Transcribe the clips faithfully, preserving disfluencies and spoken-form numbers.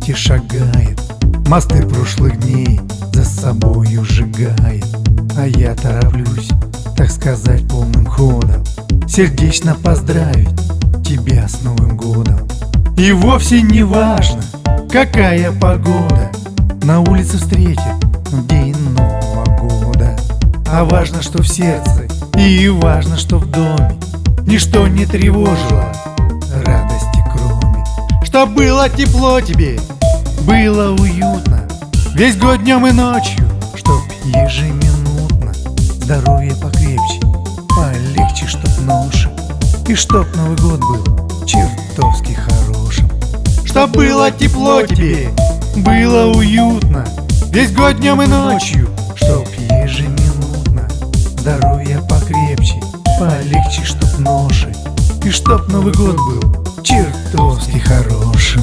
планете шагает, мосты прошлых дней за собою сжигает. А я тороплюсь, так сказать, полным ходом сердечно поздравить тебя с Новым годом. И вовсе не важно, какая погода на улице встретит в день Нового года. А важно, что в сердце, и важно, что в доме ничто не тревожило радости кроме. Чтоб было тепло тебе, было уютно весь год днем и ночью, чтоб ежеминутно здоровье покрепче, полегче, чтоб ноши, и чтоб Новый год был чертовски хорошим. Чтоб было тепло тебе, было уютно весь год днем и ночью, чтоб ежеминутно здоровье покрепче, полегче, чтоб ноши, и чтоб Новый год был чертовски хорошим.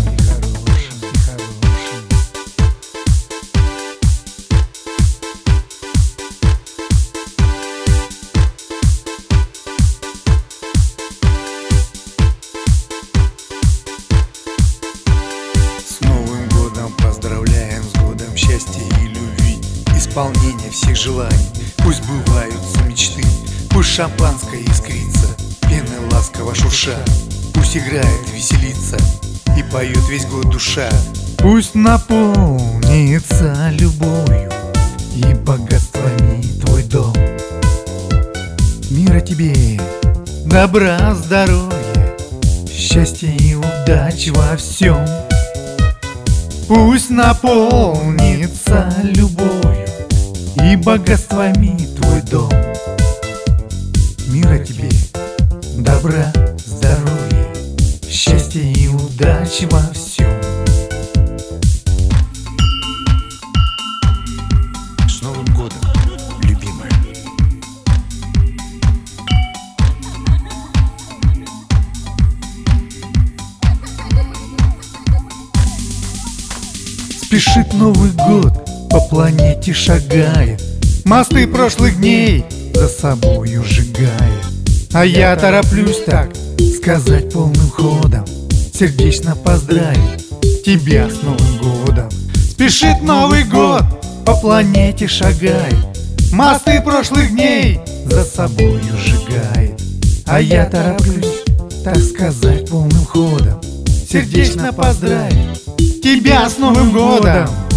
Поздравляем с годом счастья и любви, исполнения всех желаний. Пусть сбываются мечты, пусть шампанское искрится, пены ласково шурша, пусть играет, веселится и поет весь год душа. Пусть наполнится любовью и богатствами твой дом. Мира тебе, добра, здоровья, счастья и удачи во всем. Пусть наполнится любовью и богатствами твой дом. Мира тебе, добра, здоровья, счастья и удачи во всем. С Новым годом, любимая! Спешит Новый год, по планете шагает, мосты прошлых дней за собою сжигает. А я тороплюсь, так сказать, полным ходом сердечно поздравить тебя с Новым годом. Спешит Новый год, по планете шагает, мосты прошлых дней за собою сжигает. А я тороплюсь, так сказать, полным ходом сердечно поздравить тебя с Новым годом.